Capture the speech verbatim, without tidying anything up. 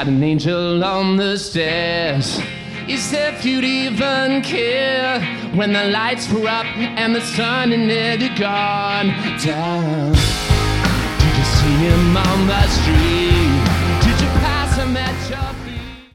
got an angel on the stairs. Is if you'd even care when the lights were up and the sun had nearly gone down. Did you see him on the street? Did you pass him at your